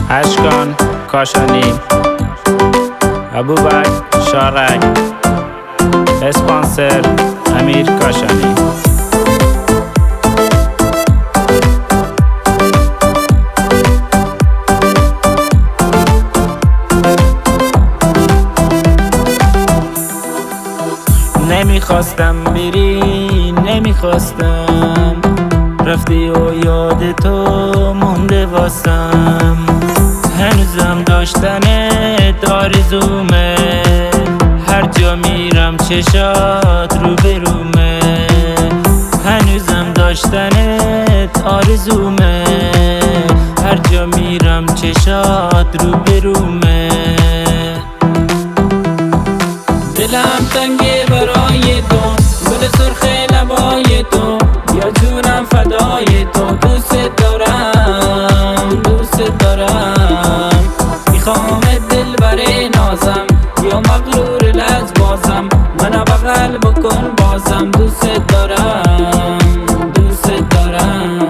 اشکان کاشانی، ابوبکر شارک، اسپانسر امیر کاشانی. نمیخواستم بری، نمیخواستم، رفتی و یاد تو مونده واسم. هنوزم داشتنت آرزومه، هر جا میرم چشات رو برومه. هنوزم داشتنت آرزومه، هر جا میرم چشات رو برومه. دلم تنگه برای تو، گل سرخ لبای تو، یا جونم فدای تو. دوست دارم، دوست دارم، میخوام دل بره نازم، یا مغرور لجبازم، منو بغل بکن بازم. دوست دارم، دوست دارم.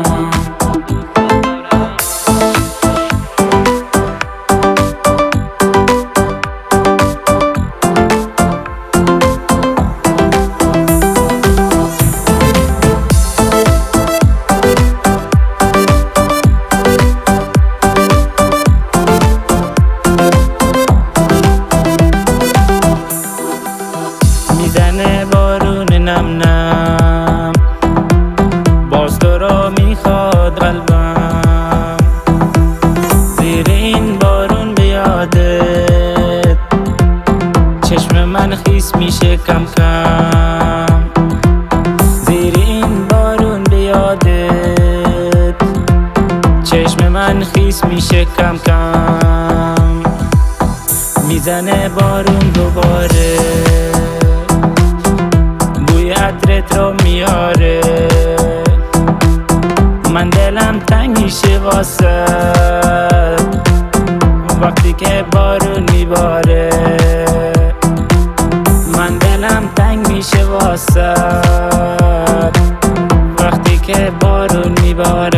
میزنه بارون نم نم، باز تو را میخواد قلبم. زیر این بارون بیادت چشم من خیس میشه کم کم. زیر این بارون بیادت چشم من خیس میشه کم کم. میزنه بارون دوباره، عطرت رو میاره، من دلم تنگ میشه واسه وقتی که بارون میباره. من دلم تنگ میشه واسه وقتی که بارون میباره.